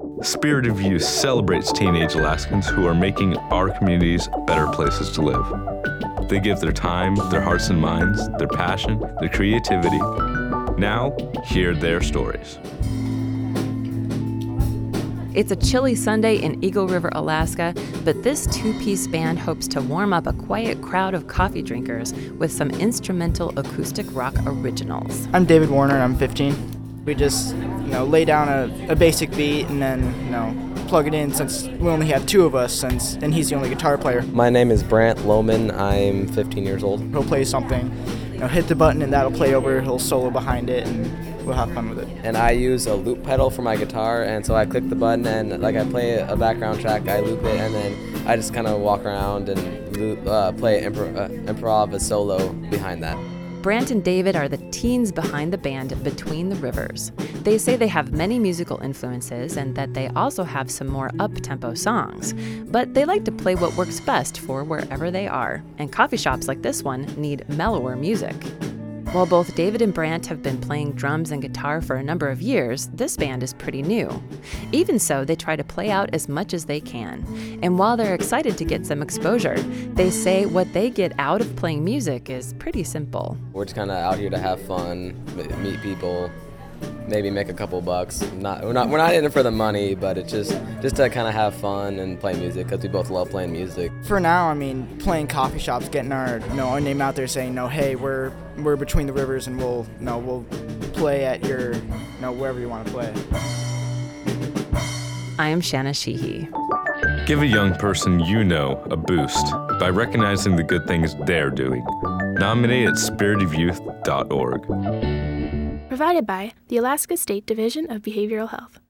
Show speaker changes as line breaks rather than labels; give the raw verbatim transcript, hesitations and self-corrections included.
Spirit of Youth celebrates teenage Alaskans who are making our communities better places to live. They give their time, their hearts and minds, their passion, their creativity. Now, hear their stories.
It's a chilly Sunday in Eagle River, Alaska, but this two-piece band hopes to warm up a quiet crowd of coffee drinkers with some instrumental acoustic rock originals.
I'm David Warner, and I'm fifteen. We just, you know, lay down a, a basic beat and then, you know, plug it in since we only have two of us, since and he's the only guitar player.
My name is Brant Lohman. I'm fifteen years old.
He'll play something, you know, hit the button and that'll play over. He'll solo behind it, and we'll have fun with it.
And I use a loop pedal for my guitar, and so I click the button and like I play a background track, I loop it, and then I just kind of walk around and loop, uh, play impro- uh, improv a solo behind that.
Brant and David are the teens behind the band Between the Rivers. They say they have many musical influences and that they also have some more up-tempo songs, but they like to play what works best for wherever they are, and coffee shops like this one need mellower music. While both David and Brant have been playing drums and guitar for a number of years, this band is pretty new. Even so, they try to play out as much as they can. And while they're excited to get some exposure, they say what they get out of playing music is pretty simple.
We're just kind of out here to have fun, meet people, maybe make a couple bucks. Not we're not we're not in it for the money, but it's just just to kind of have fun and play music because we both love playing music.
For now, I mean, playing coffee shops, getting our, you know, our name out there, saying, no, hey, we're we're Between the Rivers, and we'll, you know, we'll play at your, you know, wherever you want to play.
I am Shanna Sheehy.
Give a young person you know a boost by recognizing the good things they're doing. Nominate at spirit of youth dot org.
Provided by the Alaska State Division of Behavioral Health.